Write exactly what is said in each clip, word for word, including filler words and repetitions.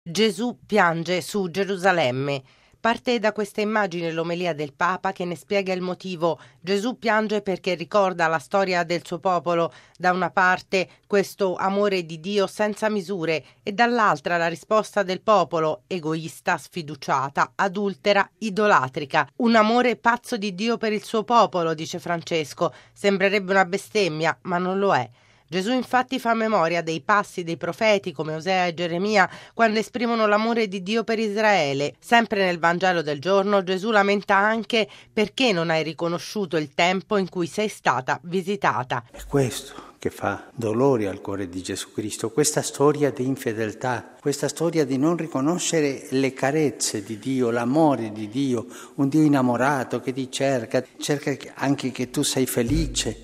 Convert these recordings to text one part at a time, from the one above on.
Gesù piange su Gerusalemme. Parte da questa immagine l'omelia del Papa che ne spiega il motivo. Gesù piange perché ricorda la storia del suo popolo, da una parte questo amore di Dio senza misure e dall'altra la risposta del popolo, egoista, sfiduciata, adultera, idolatrica. Un amore pazzo di Dio per il suo popolo, dice Francesco. Sembrerebbe una bestemmia, ma non lo è. Gesù infatti fa memoria dei passi dei profeti come Osea e Geremia quando esprimono l'amore di Dio per Israele. Sempre nel Vangelo del giorno Gesù lamenta anche perché non hai riconosciuto il tempo in cui sei stata visitata. È questo che fa dolore al cuore di Gesù Cristo, questa storia di infedeltà, questa storia di non riconoscere le carezze di Dio, l'amore di Dio, un Dio innamorato che ti cerca, cerca anche che tu sei felice.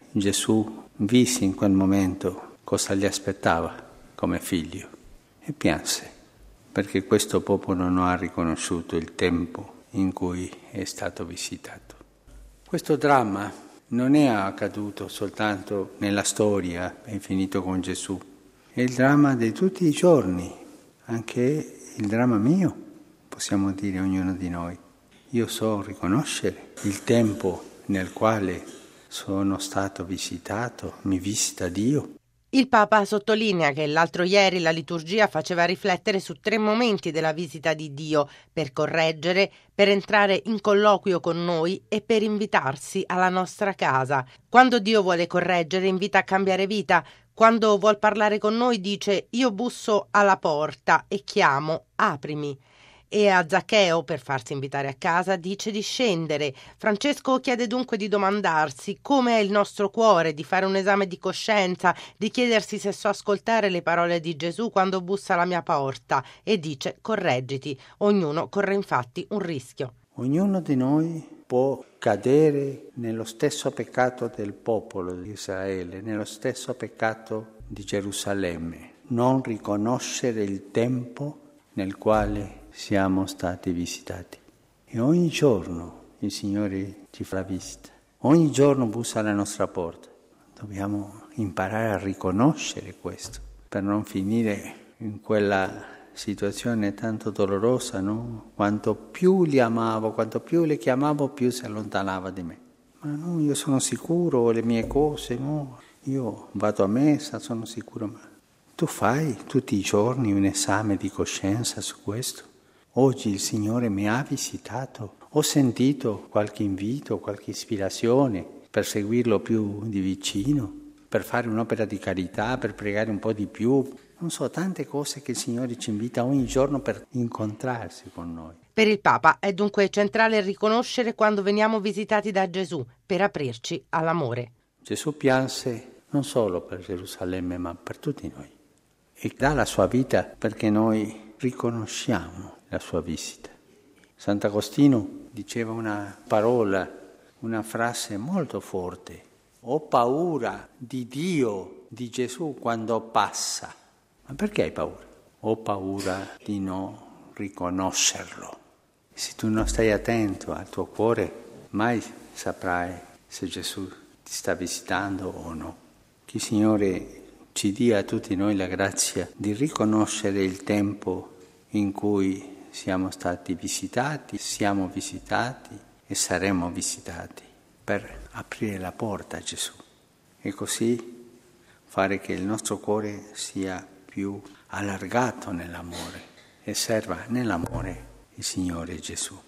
Gesù visse in quel momento cosa gli aspettava come figlio e pianse perché questo popolo non ha riconosciuto il tempo in cui è stato visitato. Questo dramma non è accaduto soltanto nella storia, è finito con Gesù, è il dramma di tutti i giorni, anche il dramma mio, possiamo dire ognuno di noi. Io so riconoscere il tempo nel quale sono stato visitato, mi visita Dio. Il Papa sottolinea che l'altro ieri la liturgia faceva riflettere su tre momenti della visita di Dio: per correggere, per entrare in colloquio con noi e per invitarsi alla nostra casa. Quando Dio vuole correggere, invita a cambiare vita. Quando vuol parlare con noi dice: io busso alla porta e chiamo, aprimi. E a Zaccheo, per farsi invitare a casa, dice di scendere. Francesco chiede dunque di domandarsi come è il nostro cuore, di fare un esame di coscienza, di chiedersi se so ascoltare le parole di Gesù quando bussa alla mia porta e dice: correggiti. Ognuno corre infatti un rischio. Ognuno di noi può cadere nello stesso peccato del popolo di Israele, nello stesso peccato di Gerusalemme, non riconoscere il tempo nel quale siamo stati visitati. E ogni giorno il Signore ci fa la visita, ogni giorno bussa alla nostra porta. Dobbiamo imparare a riconoscere questo per non finire in quella situazione tanto dolorosa, no? Quanto più li amavo, quanto più le chiamavo, più si allontanava di me. Ma no, io sono sicuro, ho le mie cose, no? Io vado a messa, sono sicuro, ma tu fai tutti i giorni un esame di coscienza su questo? Oggi il Signore mi ha visitato, ho sentito qualche invito, qualche ispirazione per seguirlo più di vicino, per fare un'opera di carità, per pregare un po' di più. Non so, tante cose che il Signore ci invita ogni giorno per incontrarsi con noi. Per il Papa è dunque centrale riconoscere quando veniamo visitati da Gesù per aprirci all'amore. Gesù pianse non solo per Gerusalemme, ma per tutti noi. E dà la sua vita perché noi riconosciamo la sua visita. Sant'Agostino diceva una parola, una frase molto forte: ho paura di Dio, di Gesù quando passa. Ma perché hai paura? Ho paura di non riconoscerlo. Se tu non stai attento al tuo cuore, mai saprai se Gesù ti sta visitando o no. Che il Signore ci dia a tutti noi la grazia di riconoscere il tempo in cui siamo stati visitati, siamo visitati e saremo visitati per aprire la porta a Gesù e così fare che il nostro cuore sia più allargato nell'amore e serva nell'amore il Signore Gesù.